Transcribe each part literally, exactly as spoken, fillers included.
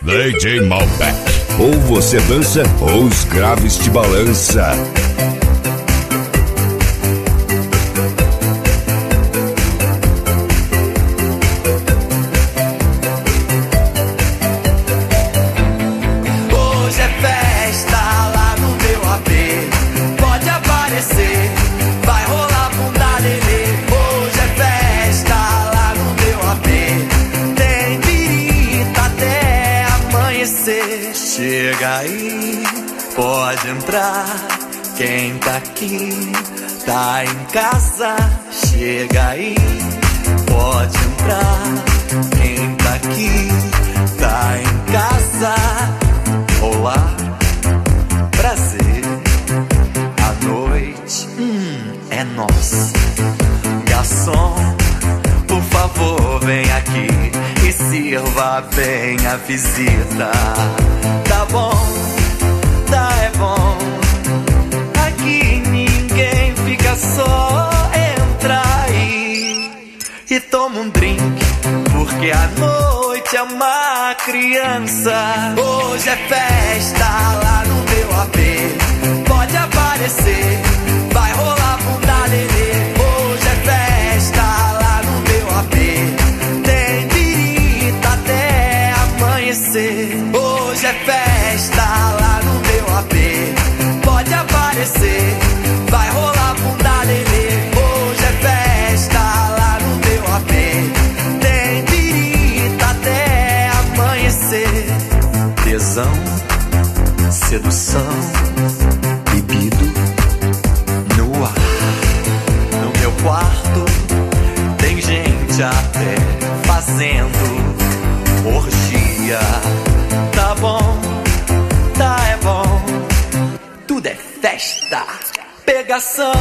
D J Malbec. Ou você dança ou os graves te balança. Hoje é festa lá no meu A P. Pode aparecer, vai rolar bunda lelê. Hoje é festa lá no meu A P. Tem birita até amanhecer. Chega aí, pode entrar. Quem tá aqui tá em casa. Chega aí, pode entrar. Quem tá aqui tá em casa. Olá, prazer. A noite hum, é nossa. Garçom, por favor, vem aqui e sirva bem a visita. Tá bom, tá é bom. Aqui ninguém fica só. Entra aí e toma um drink, porque a noite é uma criança. Hoje é festa lá no meu A P. Pode aparecer, vai rolar bunda lelê. Hoje é festa lá no meu A P. Tem birita até amanhecer. Hoje é festa lá no meu A P. Pode aparecer, vai rolar bunda lelê. Hoje é festa lá no meu A P. Tem birita até amanhecer. Tesão, sedução, bebido no ar. No meu quarto tem gente até fazendo orgia. Tá bom, tá é bom. Tudo é festa, pegação,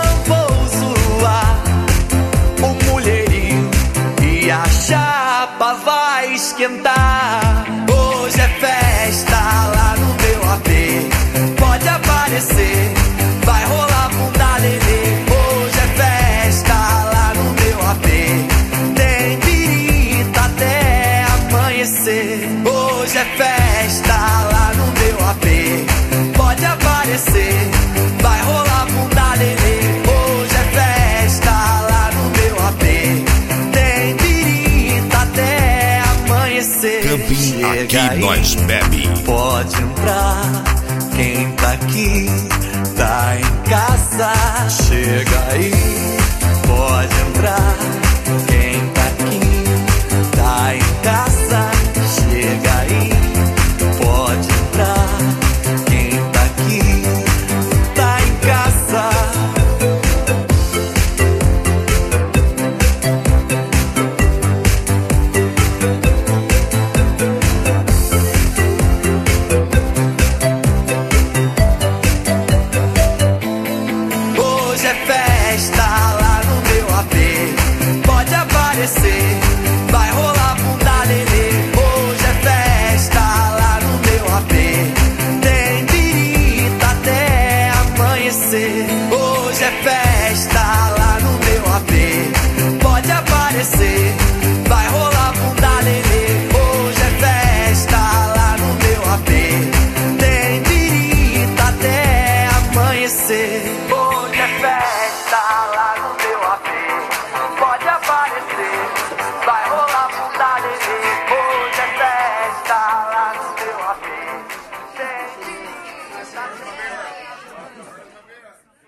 vou zoar o mulherio e a chapa vai esquentar. Hoje é festa lá no meu A P. Pode aparecer, vai rolar bunda lelê. Hoje é festa lá no meu A P. Tem birita até amanhecer. Hoje é festa lá no meu A P. Pode aparecer, vai rolar bunda lelê. Hoje é festa lá no meu A P. Tem birita até amanhecer. Camping, aqui Chega nós aí, bebe. pode entrar. Quem tá aqui tá em casa. Chega aí, pode entrar. Quem tá aqui tá em casa. Chega aí,